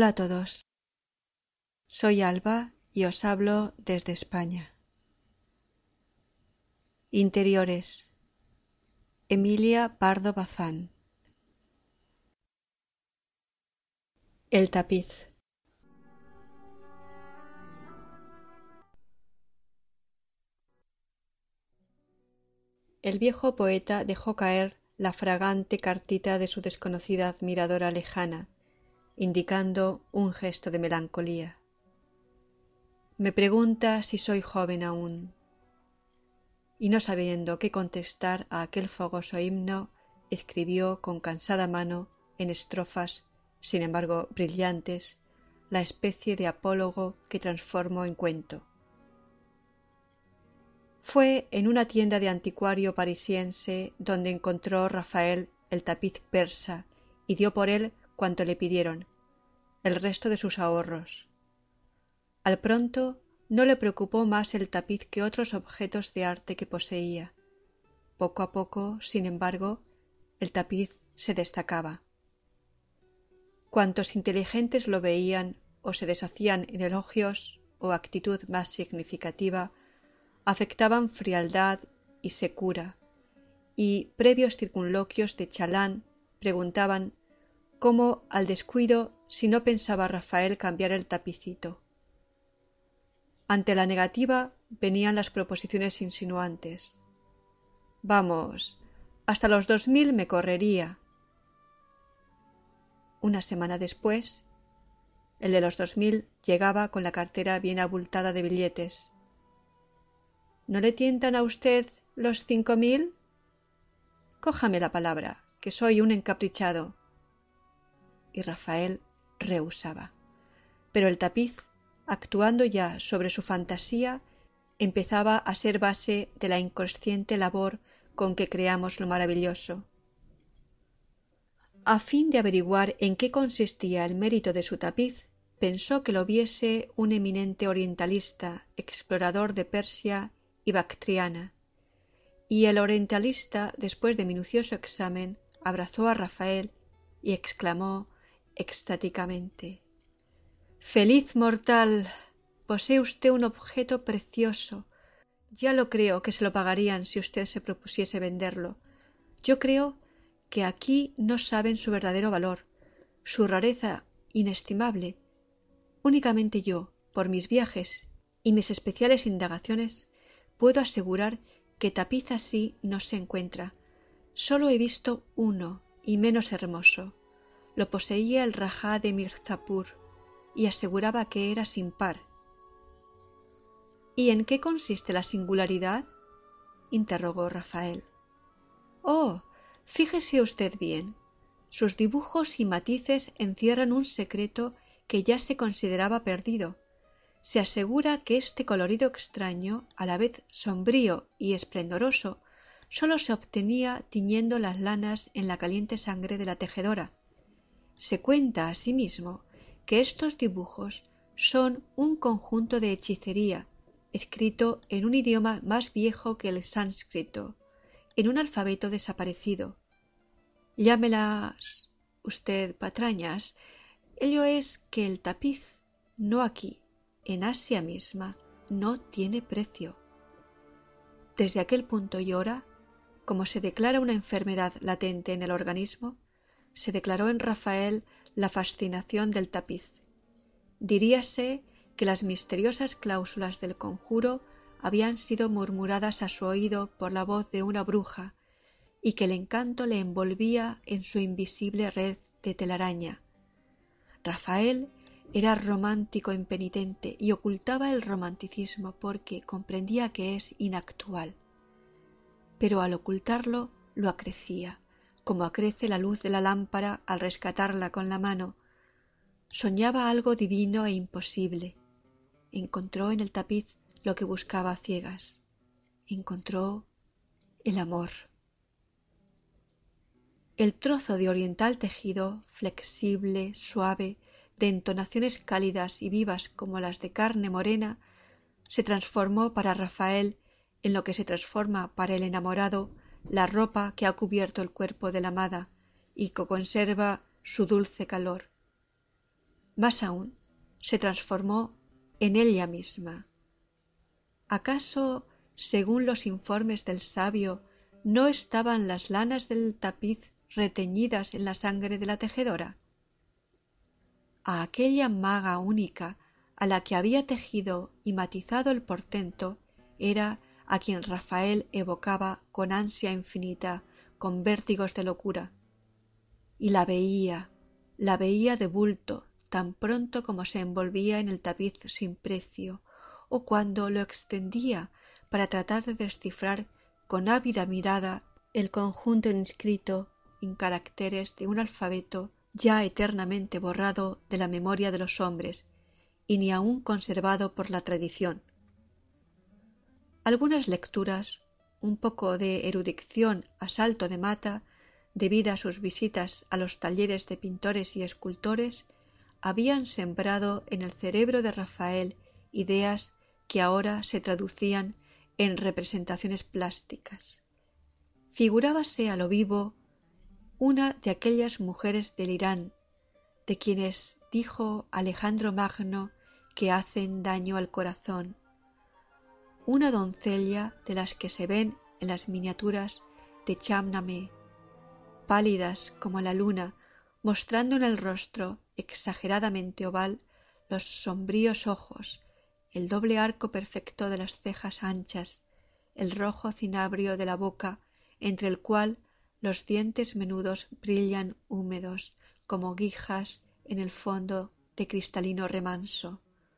Hola a todos. Soy Alba y os hablo desde España. Interiores. Emilia Pardo Bazán. El tapiz. El viejo poeta dejó caer la fragante cartita de su desconocida admiradora lejana, indicando un gesto de melancolía. Me pregunta si soy joven aún. Y no sabiendo qué contestar a aquel fogoso himno, escribió con cansada mano, en estrofas, sin embargo brillantes, la especie de apólogo que transformó en cuento. Fue en una tienda de anticuario parisiense donde encontró Rafael el tapiz persa y dio por él cuanto le pidieron, el resto de sus ahorros. Al pronto no le preocupó más el tapiz que otros objetos de arte que poseía. Poco a poco, sin embargo, el tapiz se destacaba. Cuantos inteligentes lo veían o se deshacían en elogios o actitud más significativa, afectaban frialdad y secura, y, previos circunloquios de chalán, preguntaban cómo al descuido si no pensaba Rafael cambiar el tapicito. Ante la negativa venían las proposiciones insinuantes. Vamos, hasta los 2000 me correría. Una semana después, el de los 2000 llegaba con la cartera bien abultada de billetes. ¿No le tientan a usted los 5000? Cójame la palabra, que soy un encaprichado. Y Rafael rehusaba. Pero el tapiz, actuando ya sobre su fantasía, empezaba a ser base de la inconsciente labor con que creamos lo maravilloso. A fin de averiguar en qué consistía el mérito de su tapiz, pensó que lo viese un eminente orientalista, explorador de Persia y Bactriana, y el orientalista, después de minucioso examen, abrazó a Rafael y exclamó extáticamente: «¡Feliz mortal! Posee usted un objeto precioso. Ya lo creo que se lo pagarían si usted se propusiese venderlo. Yo creo que aquí no saben su verdadero valor, su rareza inestimable. Únicamente yo, por mis viajes y mis especiales indagaciones, puedo asegurar que tapiz así no se encuentra. Solo he visto uno, y menos hermoso. Lo poseía el Rajá de Mirzapur, y aseguraba que era sin par». «¿Y en qué consiste la singularidad?», interrogó Rafael. «Oh, fíjese usted bien. Sus dibujos y matices encierran un secreto que ya se consideraba perdido. Se asegura que este colorido extraño, a la vez sombrío y esplendoroso, sólo se obtenía tiñendo las lanas en la caliente sangre de la tejedora. Se cuenta asimismo que estos dibujos son un conjunto de hechicería, escrito en un idioma más viejo que el sánscrito, en un alfabeto desaparecido. Llámelas usted patrañas. Ello es que el tapiz, no aquí, en Asia misma, no tiene precio. Desde aquel punto y hora, como se declara una enfermedad latente en el organismo, se declaró en Rafael la fascinación del tapiz. Diríase que las misteriosas cláusulas del conjuro habían sido murmuradas a su oído por la voz de una bruja, y que el encanto le envolvía en su invisible red de telaraña. Rafael era romántico impenitente y ocultaba el romanticismo porque comprendía que es inactual. Pero al ocultarlo lo acrecía, como acrece la luz de la lámpara al rescatarla con la mano. Soñaba algo divino e imposible. Encontró en el tapiz lo que buscaba a ciegas. Encontró el amor. El trozo de oriental tejido, flexible, suave, de entonaciones cálidas y vivas como las de carne morena, se transformó para Rafael en lo que se transforma para el enamorado la ropa que ha cubierto el cuerpo de la amada y que conserva su dulce calor. Más aún, se transformó en ella misma. ¿Acaso, según los informes del sabio, no estaban las lanas del tapiz reteñidas en la sangre de la tejedora? A aquella maga única a la que había tejido y matizado el portento era a quien Rafael evocaba con ansia infinita, con vértigos de locura. Y la veía de bulto, tan pronto como se envolvía en el tapiz sin precio, o cuando lo extendía para tratar de descifrar con ávida mirada el conjunto inscrito en caracteres de un alfabeto ya eternamente borrado de la memoria de los hombres y ni aun conservado por la tradición. Algunas lecturas, un poco de erudición a salto de mata, debida a sus visitas a los talleres de pintores y escultores, habían sembrado en el cerebro de Rafael ideas que ahora se traducían en representaciones plásticas. Figurábase a lo vivo una de aquellas mujeres del Irán, de quienes dijo Alejandro Magno que hacen daño al corazón, una doncella de las que se ven en las miniaturas de Chámname, pálidas como la luna, mostrando en el rostro exageradamente oval los sombríos ojos, el doble arco perfecto de las cejas anchas, el rojo cinabrio de la boca, entre el cual los dientes menudos brillan húmedos como guijas en el fondo de cristalino remanso.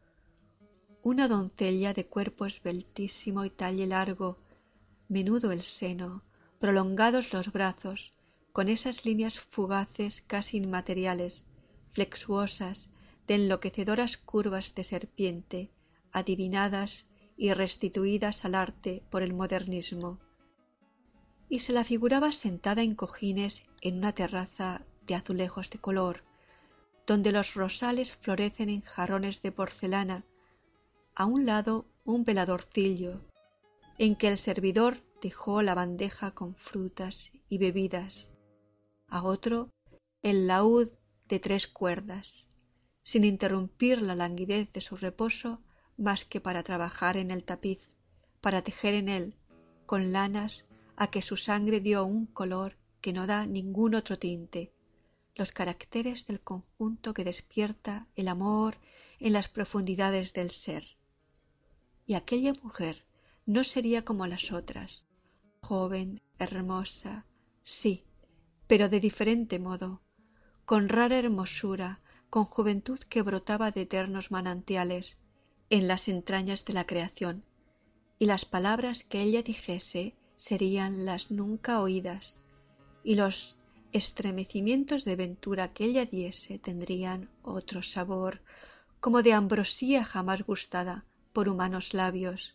Una doncella de cuerpo esbeltísimo y talle largo, menudo el seno, prolongados los brazos, con esas líneas fugaces casi inmateriales, flexuosas, de enloquecedoras curvas de serpiente, adivinadas y restituidas al arte por el modernismo. Y se la figuraba sentada en cojines en una terraza de azulejos de color, donde los rosales florecen en jarrones de porcelana, a un lado un veladorcillo, en que el servidor dejó la bandeja con frutas y bebidas, a otro el laúd de 3 cuerdas, sin interrumpir la languidez de su reposo más que para trabajar en el tapiz, para tejer en él, con lanas a que su sangre dio un color que no da ningún otro tinte, los caracteres del conjunto que despierta el amor en las profundidades del ser. Y aquella mujer no sería como las otras, joven, hermosa, sí, pero de diferente modo, con rara hermosura, con juventud que brotaba de eternos manantiales en las entrañas de la creación, y las palabras que ella dijese serían las nunca oídas, y los estremecimientos de ventura que ella diese tendrían otro sabor, como de ambrosía jamás gustada por humanos labios.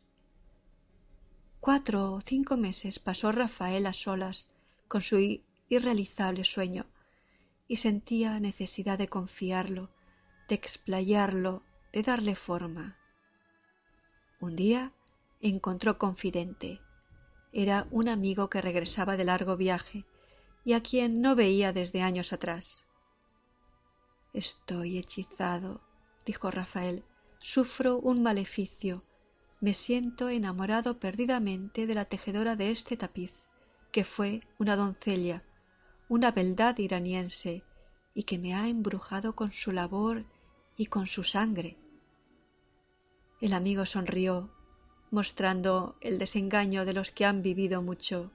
4 o 5 meses pasó Rafael a solas con su irrealizable sueño, y sentía necesidad de confiarlo, de explayarlo, de darle forma. Un día encontró confidente. Era un amigo que regresaba de largo viaje y a quien no veía desde años atrás. «Estoy hechizado», dijo Rafael, «sufro un maleficio, me siento enamorado perdidamente de la tejedora de este tapiz, que fue una doncella, una beldad iraniense, y que me ha embrujado con su labor y con su sangre». El amigo sonrió, mostrando el desengaño de los que han vivido mucho.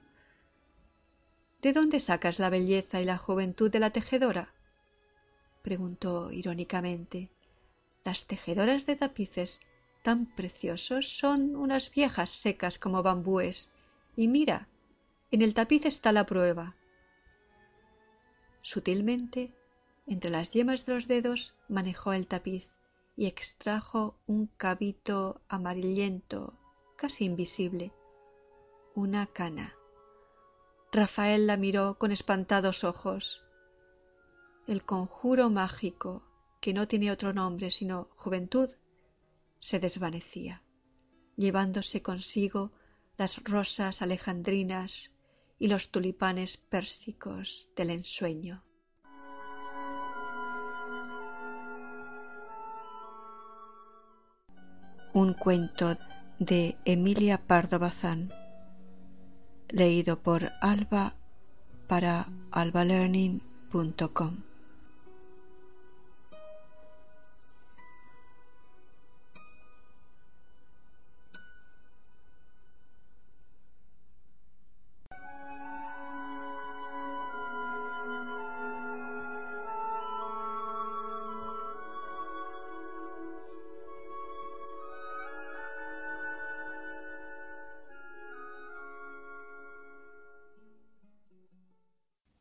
«¿De dónde sacas la belleza y la juventud de la tejedora?», preguntó irónicamente. «Las tejedoras de tapices tan preciosos son unas viejas secas como bambúes, y mira, en el tapiz está la prueba». Sutilmente, entre las yemas de los dedos, manejó el tapiz y extrajo un cabito amarillento, casi invisible, una cana. Rafael la miró con espantados ojos. El conjuro mágico, que no tiene otro nombre sino juventud, se desvanecía, llevándose consigo las rosas alejandrinas y los tulipanes pérsicos del ensueño. un cuento de Emilia Pardo Bazán, leído por Alba para albalearning.com.